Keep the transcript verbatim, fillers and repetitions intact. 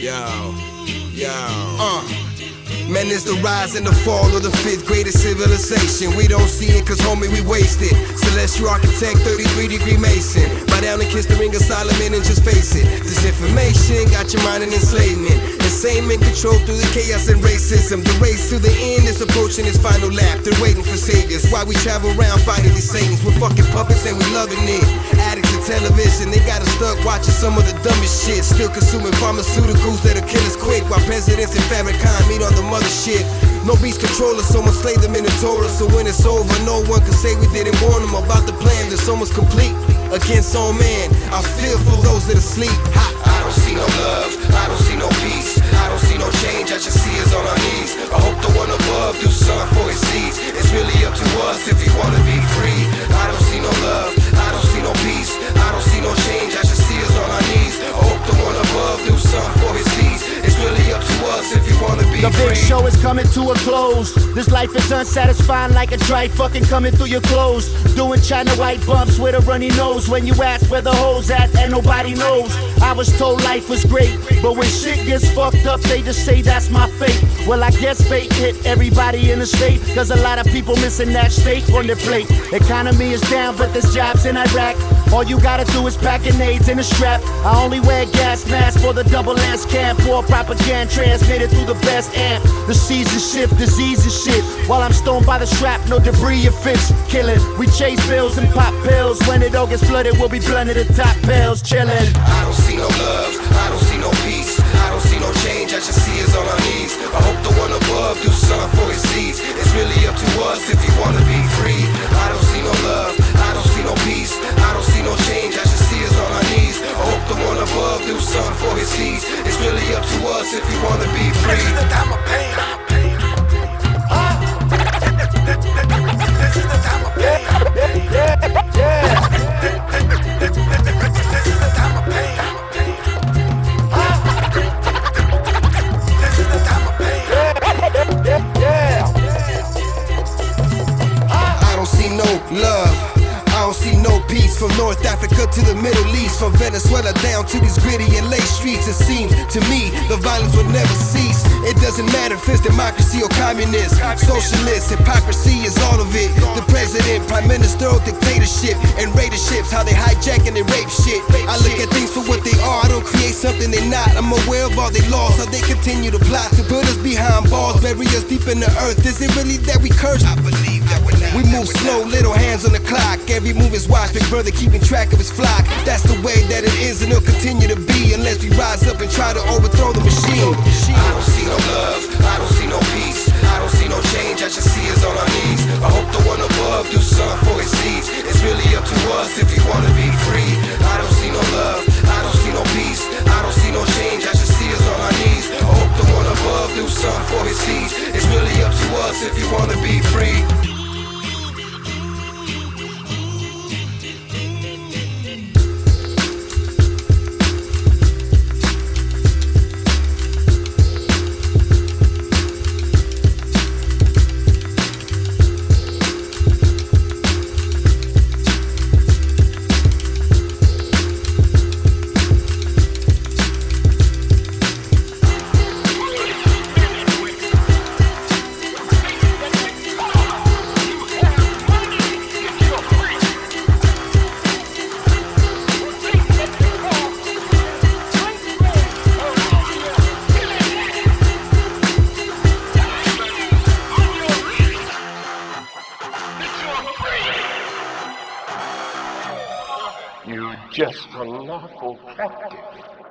Yo, yo, uh. Man, it's the rise and the fall of the fifth greatest civilization. We don't see it cause homie we wasted. Celestial architect, thirty-three degree Mason. Bow down and kiss the ring of Solomon and just face it. Disinformation got your mind in enslavement. Insanement control through the chaos and racism. The race to the end is approaching its final lap. They're waiting for saviors while we travel around fighting these Satans. We're fucking puppets and we loving it. Addicts to television, they got us stuck watching some of the dumbest shit. Still consuming pharmaceuticals that'll kill us quick while presidents and Farrakhan meet on the mother shit. No beast controllers, someone slayed them in the Torah. So when it's over, no one can say we didn't warn them about the plan that's almost complete against all man. I feel for those that are asleep. Ha. I don't see no love, I don't see no peace, I don't see no change, I just see us on our knees. I hope the one above do something for his seeds. It's really up to us if we wanna be free. I don't see no love, I don't see no peace, I don't see no change, I just see us on our knees. I hope the one above do something for his seeds. It's really up to us if you wanna be the free. The big show is coming to a close. This life is unsatisfying like a dry fucking coming through your clothes. Doing China white bumps with a runny nose. When you ask where the hoes at and nobody knows. I was told life was great, but when shit gets fucked up they just say that's my fate. Well I guess fate hit everybody in the state, cause a lot of people missing that steak on their plate. Economy is down but there's jobs in Iraq. All you gotta do is pack grenades in a strap. I only wear gas masks for the double S camp. War propaganda transmitted through the best amp. The seasons shift, diseases shit. While I'm stoned by the strap, no debris or fits. Killing, we chase bills and pop pills. When it all gets flooded, we'll be blunted at top pills. Chillin'. I don't see no love, I don't see no peace, I don't see no change, I just see us on our knees. I hope the one above do something for his seeds. It's really up to us if you wanna be free. I don't see no love, I don't see no peace, I don't see no change, I just see us on our knees. I hope the one above do something for his seeds. It's really up to us if you wanna be free. This is the time of pain. Huh? This is the time of pain. Yeah, yeah. This is the time of pain. Huh? This is the time of pain. Yeah, yeah. I don't see no love, I don't see no peace. From North Africa to the Middle East, from Venezuela down to these gritty and late streets. It seems to me the violence will never cease. It doesn't matter if it's democracy or communist, socialist, hypocrisy is all of it. The president, prime minister, or dictatorship, and raiderships, how they hijack and they rape shit. I look at things for what they are, I don't create something they're not. I'm aware of all they laws, how they continue to plot to put us behind bars, bury us deep in the earth. Is it really that we curse? I believe that we're not. We move slow, little hands on the clock. Every move is watched, big brother keeping track of his flock. That's the way that it is and it'll continue to be, unless we rise up and try to overthrow the machine. I don't see no love, I don't see no peace, I don't see no change, I just see us on our knees. I hope the one above do something for his seeds. It's really up to us if you wanna be free. I don't see no love, I don't see no peace, I don't see no change, I just see us on our knees. I hope the one above do something for his seeds. It's really up to us if you wanna be free. You're just a lawful captive.